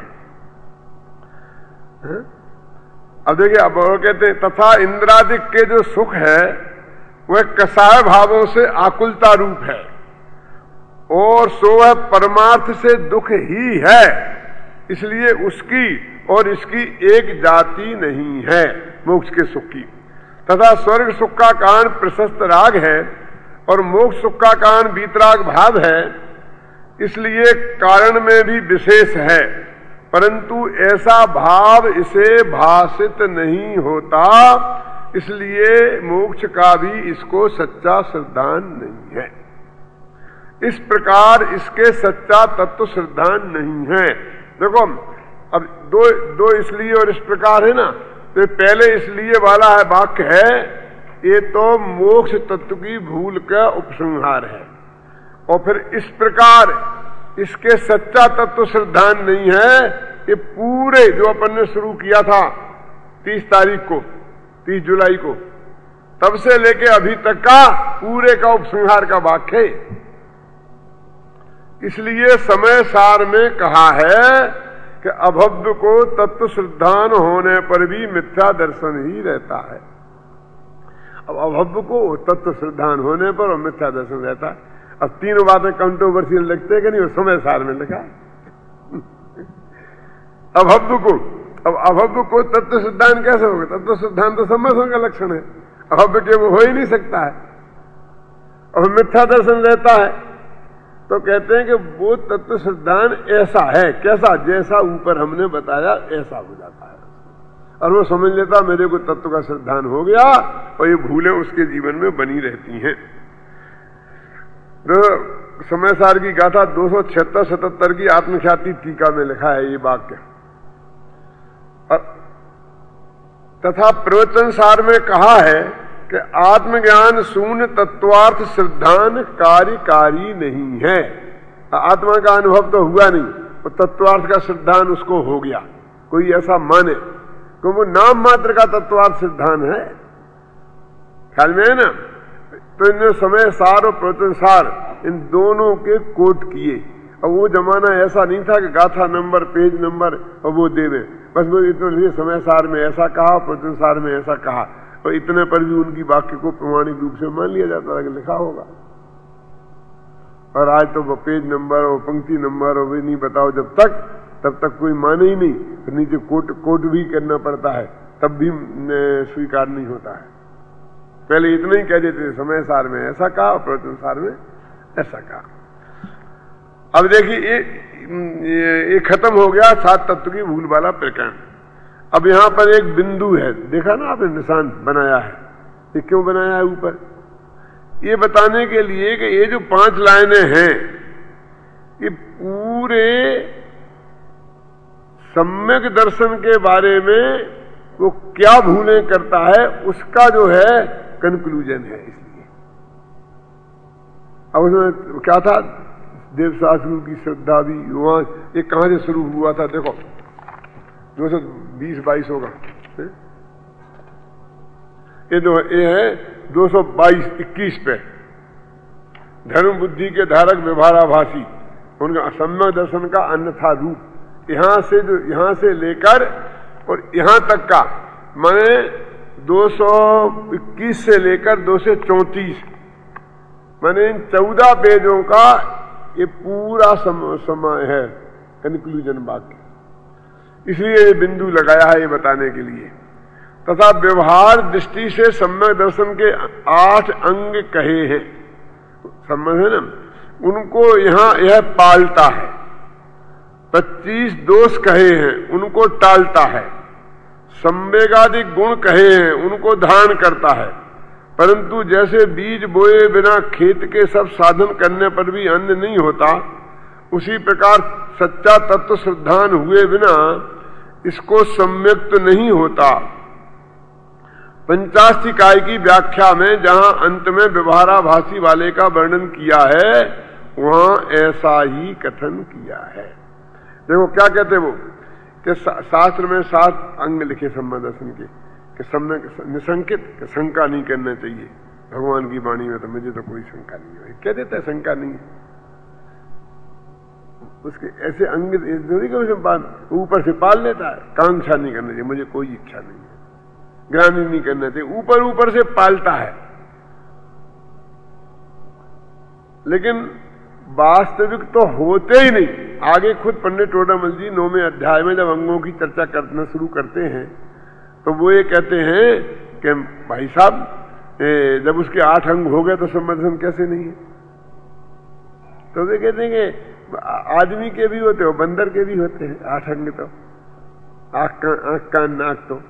अब देखिए, अब वो कहते हैं तथा इंद्रादिक के जो सुख है वह कसाय भावों से आकुलता रूप है और सो वह परमार्थ से दुख ही है, इसलिए उसकी और इसकी एक जाति नहीं है मोक्ष के सुख की। तथा स्वर्ग सुख का कारण प्रशस्त राग है और मोक्ष सुख का कारण वीतराग भाव है, इसलिए कारण में भी विशेष है, परंतु ऐसा भाव इसे भाषित नहीं होता, इसलिए मोक्ष का भी इसको सच्चा श्रद्धान नहीं है। इस प्रकार इसके सच्चा तत्व श्रद्धान नहीं है। देखो, अब दो इसलिए और इस प्रकार है ना, तो पहले इसलिए वाला है वाक्य है, ये तो मोक्ष तत्व की भूल का उपसंहार है, और फिर इस प्रकार इसके सच्चा तत्व श्रद्धान नहीं है, ये पूरे जो अपन ने शुरू किया था 30 तारीख को, 30 जुलाई को, तब से लेके अभी तक का पूरे का उपसंहार का वाक्य है। इसलिए समय सार में कहा है कि अभव्य को तत्व श्रद्धान होने पर भी मिथ्या दर्शन ही रहता है। अब अभव्य को तत्व श्रद्धान होने पर और मिथ्या दर्शन रहता है। अब तीनों बातें कंट्रोवर्शियल लगते कि नहीं, वो समय सार में लिखा है। अभव्य को, अब अभव्य को तत्व सिद्धांत कैसे होगा? तत्व सिद्धांत तो सम्मोहन का लक्षण है, अभव्य के वो हो ही नहीं सकता है। और मिथ्या दर्शन रहता है तो कहते हैं कि वो तत्व सिद्धांत ऐसा है, कैसा? जैसा ऊपर हमने बताया ऐसा हो जाता है, और वो समझ लेता मेरे को तत्व का सिद्धांत हो गया, और ये भूलें उसके जीवन में बनी रहती हैं। तो समय सार की गाथा 276-77 की आत्मख्याति टीका में लिखा है ये वाक्य। तथा प्रवचन सार में कहा है कि आत्मज्ञान शून्य तत्वार्थ श्रद्धान कार्यकारी नहीं है। आत्मा का अनुभव तो हुआ नहीं, वो तत्वार्थ का श्रद्धान उसको हो गया, कोई ऐसा माने, तो वो नाम मात्र का तत्वार्थ सिद्धांत है। ख्याल में है ना? तो इनने समय सार और प्रवचन सार इन दोनों के कोट किए। और वो जमाना ऐसा नहीं था कि गाथा नंबर, पेज नंबर और वो देवे, बस वो इतने समय सार में ऐसा कहा, प्रवचन सार में ऐसा कहा, और इतने पर भी उनकी वाक्य को प्रमाणिक रूप से मान लिया जाता था कि लिखा होगा। और आज तो वो पेज नंबर और पंक्ति नंबर और भी नहीं बताओ तब तक कोई माने ही नहीं, तो नीचे कोट भी करना पड़ता है, तब भी स्वीकार नहीं होता है। पहले इतना ही कह देते थे, समय सार में ऐसा कहा और प्रवचन सार में ऐसा कहा। अब देखिए ये खत्म हो गया 7 तत्व की भूल वाला प्रकरण। अब यहां पर एक बिंदु है, देखा ना आपने, निशान बनाया है। ये क्यों बनाया है ऊपर? ये बताने के लिए कि ये जो 5 लाइनें हैं, ये पूरे सम्यक दर्शन के बारे में वो क्या भूलें करता है, उसका जो है कंक्लूजन है। इसलिए अब उसमें क्या था, देवशास्त्रों की श्रद्धा भी वहां, ये कहां से शुरू हुआ था? देखो 220-22 होगा, ये है 222-21 पे, धर्म बुद्धि के धारक व्यवहाराभासी, उनका सम्यक दर्शन का अन्यथा रूप, यहां से लेकर और यहां तक का, माने 221 से लेकर 234, माने इन 14 पेजों का ये पूरा समय है कंक्लूजन वाक्य। इसलिए ये बिंदु लगाया है ये बताने के लिए। तथा व्यवहार दृष्टि से सम्यक दर्शन के 8 अंग कहे हैं, समझ है ना, उनको यहां यह पालता है। 25 दोष कहे हैं, उनको टालता है। संवेगादि गुण कहे हैं, उनको धारण करता है। परंतु जैसे बीज बोए बिना खेत के सब साधन करने पर भी अन्न नहीं होता, उसी प्रकार सच्चा तत्व श्रद्धान हुए बिना इसको सम्यक तो नहीं होता। पंचास्तिकाय की व्याख्या में जहां अंत में व्यवहाराभासी वाले का वर्णन किया है वहां ऐसा ही कथन किया है। देखो क्या कहते वो कि शास्त्र में 7 अंग लिखे सम्यक दर्शन के, कि सम्यक निशंकित, कि शंका नहीं करना चाहिए भगवान की वाणी में, तो मुझे तो कोई शंका नहीं है। कह देता है शंका नहीं है, उसके ऐसे अंग ऊपर से पाल लेता है, कांक्षा नहीं करना चाहिए, मुझे कोई इच्छा नहीं है, ग्लानि नहीं करना चाहिए, ऊपर ऊपर से पालता है। लेकिन वास्तविक तो होते ही नहीं। आगे खुद पंडित टोडामल जी 9वें अध्याय में जब अंगों की चर्चा करना शुरू करते हैं तो वो ये कहते हैं कि भाई साहब जब उसके 8 अंग हो गए तो सम्यक कैसे नहीं है? तो वे कहते हैं कि आदमी के भी होते हो, बंदर के भी होते हैं 8 अंग, तो आंख कान नाक तो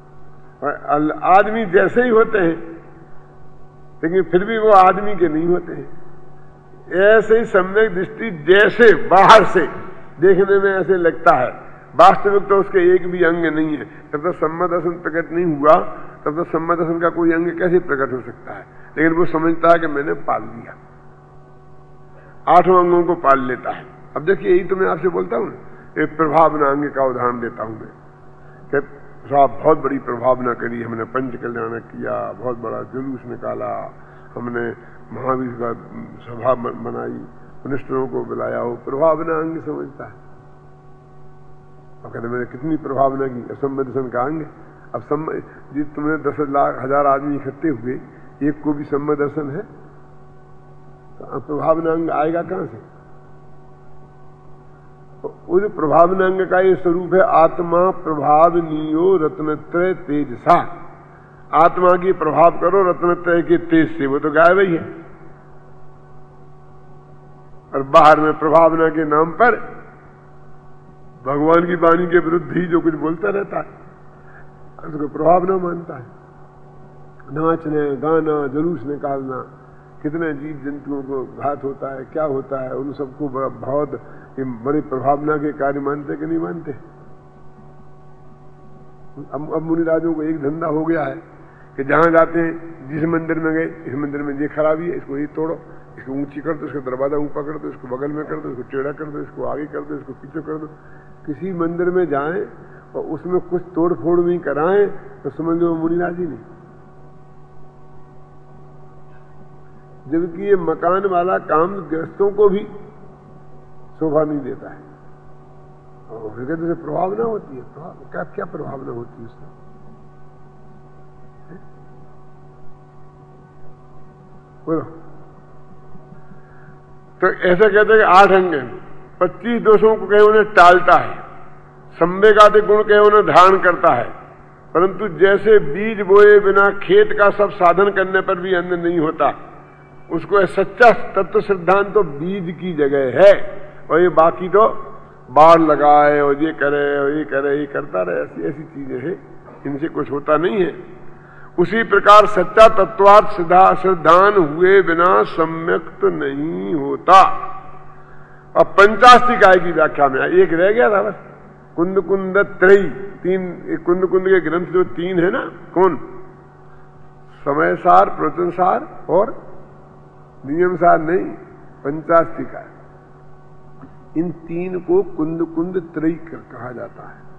आदमी जैसे ही होते हैं, लेकिन फिर भी वो आदमी के नहीं होते हैं। ऐसे ही सम्यक दृष्टि जैसे बाहर से देखने में ऐसे लगता है, वास्तविक तो उसके एक भी अंग नहीं है। तब तक सम्यक दर्शन प्रकट नहीं हुआ, तब तक सम्यक दर्शन का कोई अंग कैसे प्रकट हो सकता है? लेकिन वो समझता है कि मैंने पाल लिया, 8 अंगों को पाल लेता है। अब देखिए यही तो मैं आपसे बोलता हूं, एक प्रभावना अंग का उदाहरण देता हूं मैं कि साहब बहुत बड़ी प्रभावना करी, हमने पंच कल्याण किया, बहुत बड़ा जुलूस निकाला, हमने महावीर का सभा बनाई, मिनिस्टरों को बुलाया, हो प्रभावना अंग समझता है। अब कहते मैंने कितनी प्रभावना की, सम्यक दर्शन का अंग। अब जी तुमने 10 लाख 1000 आदमी इकट्ठे हुए, एक को भी सम्यक दर्शन है तो प्रभावना अंग आएगा कहां से? तो उस प्रभावना अंग का ये स्वरूप है आत्मा प्रभावनीयो रत्नत्रय तेजसा। आत्मा की प्रभाव करो रत्नत्रय के तेज से, वो तो गायब ही है। और बाहर में प्रभावना के नाम पर भगवान की वाणी के विरुद्ध ही जो कुछ बोलता रहता है उसको प्रभावना मानता है। नाचने गाना जुलूस निकालना, कितने जीव जंतुओं को घात होता है, क्या होता है, उन सबको बहुत बड़ी प्रभावना के कार्य मानते कि नहीं मानते? अब मुनिराजों को एक धंधा हो गया है कि जहां जाते हैं, जिस मंदिर में गए, इस मंदिर में ये खराबी है, इसको ये तोड़ो, इसको ऊंची कर दो, इसका दरवाजा ऊपर कर दो, इसको बगल में कर दो, इसको टेढ़ा कर दो, इसको आगे कर दो, इसको पीछे कर दो। किसी मंदिर में जाएं और उसमें कुछ तोड़ फोड़ नहीं कराएं तो समझ लो मुनिराज ही नहीं। जबकि ये मकान वाला काम गृहस्थों को भी शोभा नहीं देता है। और फिर कहते प्रभावना होती है, क्या क्या प्रभावना होती है उसमें? बोलो। तो ऐसा कहते हैं कि 8 अंग 25 दोषों को कहे उन्हें टालता है, संवेगादि गुण कहे उन्हें धारण करता है, परंतु जैसे बीज बोए बिना खेत का सब साधन करने पर भी अन्न नहीं होता, उसको सच्चा तत्व सिद्धांत तो बीज की जगह है, और ये बाकी तो बाढ़ लगाए और ये करे और ये करे, ये करता रहे, ऐसी ऐसी चीजें हैं, इनसे कुछ होता नहीं है। उसी प्रकार सच्चा तत्वार्थ सिद्धांत हुए बिना सम्यक तो नहीं होता। अब पंचास्तिकाय की व्याख्या में एक रह गया था बस, कुंद कुंद त्रयी, 3 कुंद कुंद के ग्रंथ जो 3 है ना, कौन? समय सार, प्रवचन सार और नियम सार नहीं, पंचास्तिकाय। इन 3 को कुंद कुंद त्रयी कहा जाता है।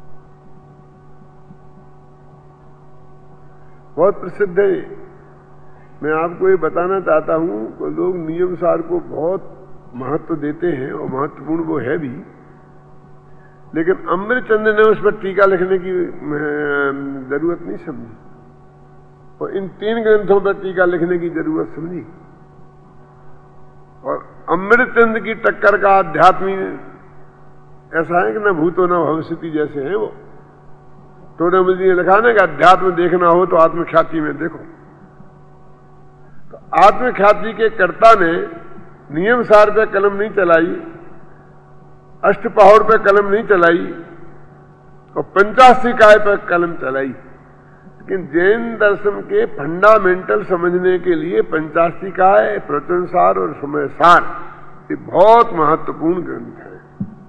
बहुत प्रसिद्ध है। मैं आपको ये बताना चाहता हूं कि लोग नियम सार को बहुत महत्व देते हैं और महत्वपूर्ण वो है भी, लेकिन अमृतचंद्र ने उस पर टीका लिखने की जरूरत नहीं समझी, और इन 3 ग्रंथों पर टीका लिखने की जरूरत समझी। और अमृतचंद्र की टक्कर का आध्यात्मी ऐसा है कि न भूतो न भविष्यति जैसे है वो। टोडामल जी ने लिखा ना कि अध्यात्म देखना हो तो आत्मख्याति में देखो। तो आत्मख्याति के कर्ता ने नियम सार पे कलम नहीं चलाई, अष्टपहर पे कलम नहीं चलाई, और पंचास्तिकाय पे कलम चलाई। लेकिन जैन दर्शन के फंडामेंटल समझने के लिए पंचास्तिकाय, प्रवचन सार और समय सार ये बहुत महत्वपूर्ण ग्रंथ है।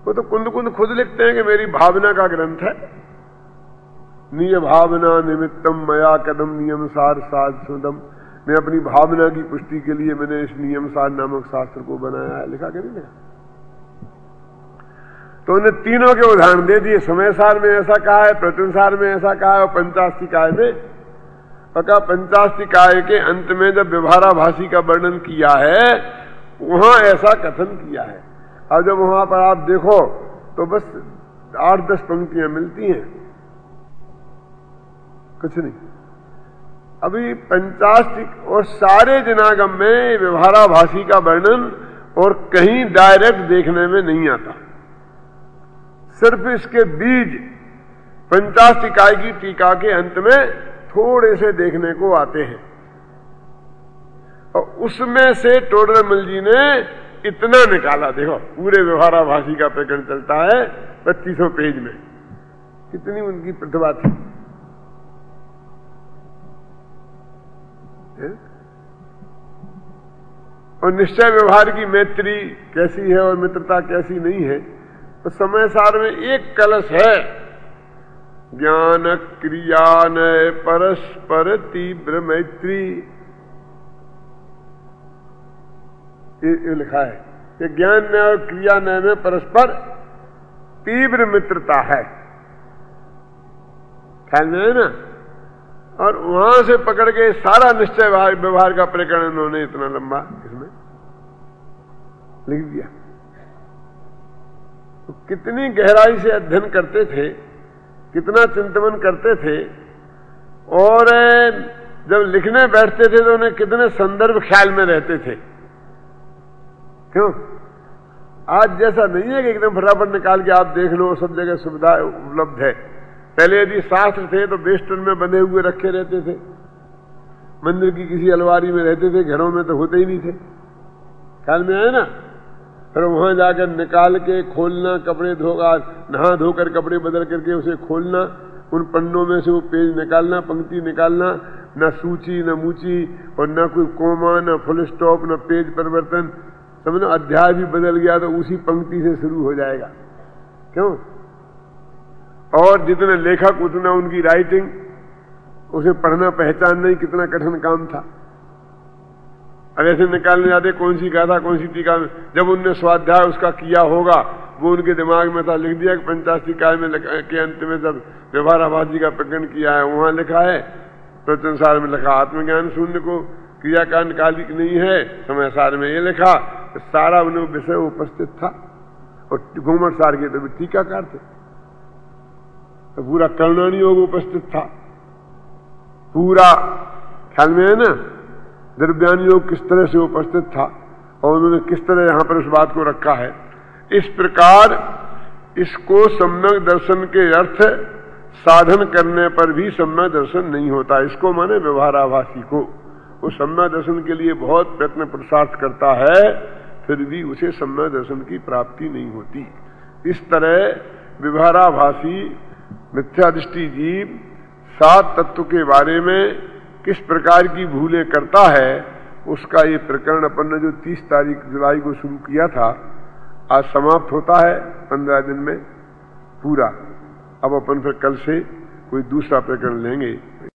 वो तो कुंद कुंद खुद लिखते हैं कि मेरी भावना का ग्रंथ है। निय भावना निमित्तम मया कदम नियम सार साध सुदम। मैं अपनी भावना की पुष्टि के लिए मैंने इस नियम सार नामक शास्त्र को बनाया है। लिखा कि नहीं लिखा? तो उन्हें तीनों के उदाहरण दे दिए। समय सार में ऐसा कहा है, प्रचुन सार में ऐसा कहा है, और पंचास्तिकाय में। और पंचास्तिकाय के अंत में जब व्यवहाराभासी का वर्णन किया है वहां ऐसा कथन किया है। अब जब वहां पर आप देखो तो बस 8-10 पंक्तियां मिलती हैं, कुछ नहीं। अभी पंचास्तिक और सारे जनागम में व्यवहाराभासी का वर्णन और कहीं डायरेक्ट देखने में नहीं आता। सिर्फ इसके बीज पंचास्तिकाय की टीका के अंत में थोड़े से देखने को आते हैं, और उसमें से टोडरमल जी ने इतना निकाला। देखो पूरे व्यवहाराभासी का प्रकरण चलता है 2500 पेज में, कितनी उनकी प्रतिभा थी। और निश्चय व्यवहार की मैत्री कैसी है और मित्रता कैसी नहीं है, तो समय सार में एक कलश है। ज्ञान क्रिया नय परस्पर तीव्र मैत्री, ये लिखा है कि ज्ञान नय और क्रिया नय में परस्पर तीव्र मित्रता है। ख्याल में है ना? और वहां से पकड़ के सारा निश्चय व्यवहार का प्रकरण उन्होंने इतना लंबा इसमें लिख दिया। तो कितनी गहराई से अध्ययन करते थे, कितना चिंतन करते थे, और जब लिखने बैठते थे तो उन्हें कितने संदर्भ ख्याल में रहते थे। क्यों? आज जैसा नहीं है कि एकदम फटाफट निकाल के आप देख लो, सब जगह सुविधा उपलब्ध है। पहले यदि शास्त्र थे तो बेस्टन में बंधे हुए रखे रहते थे, मंदिर की किसी अलमारी में रहते थे, घरों में तो होते ही नहीं थे। ख्याल में आया ना? फिर वहां जाकर निकाल के खोलना, कपड़े धोकर नहा धोकर कपड़े बदल करके उसे खोलना, उन पन्नों में से वो पेज निकालना, पंक्ति निकालना, न सूची न मूची, और न कोई कोमा, न फुल स्टॉप, न पेज परिवर्तन। समझो अध्याय भी बदल गया तो उसी पंक्ति से शुरू हो जाएगा। क्यों? और जितने लेखक उतना उनकी राइटिंग, उसे पढ़ना पहचानना ही कितना कठिन काम था। अब ऐसे निकालने जाते कौन सी गाथा कौन सी टीका में, जब उनने स्वाध्याय उसका किया होगा वो उनके दिमाग में था, लिख दिया कि पंचास्तिकाय में के अंत में जब व्यवहाराभासी का प्रकरण किया है वहां लिखा है, प्रचुन सार में लिखा आत्मज्ञान शून्य को क्रियाकांड कालिक नहीं है, समय सार में ये लिखा। तो सारा उन्हें विषय उपस्थित था। और घूमट सार के तो भी टीकाकार थे, तो पूरा कर्णानी योग उपस्थित था पूरा। ख्याल में है ना? द्रव्यान योग किस तरह से उपस्थित था और उन्होंने किस तरह यहां पर उस बात को रखा है। इस प्रकार इसको सम्यक दर्शन के अर्थ साधन करने पर भी सम्यक दर्शन नहीं होता। इसको माने व्यवहाराभासी को, वो सम्यक दर्शन के लिए बहुत प्रयत्न पुरुषार्थ करता है, फिर भी उसे सम्यक दर्शन की प्राप्ति नहीं होती। इस तरह व्यवहाराभासी मिथ्यादृष्टि जीव 7 तत्व के बारे में किस प्रकार की भूलें करता है, उसका ये प्रकरण अपन ने जो 30 तारीख जुलाई को शुरू किया था, आज समाप्त होता है 15 दिन में पूरा। अब अपन फिर कल से कोई दूसरा प्रकरण लेंगे।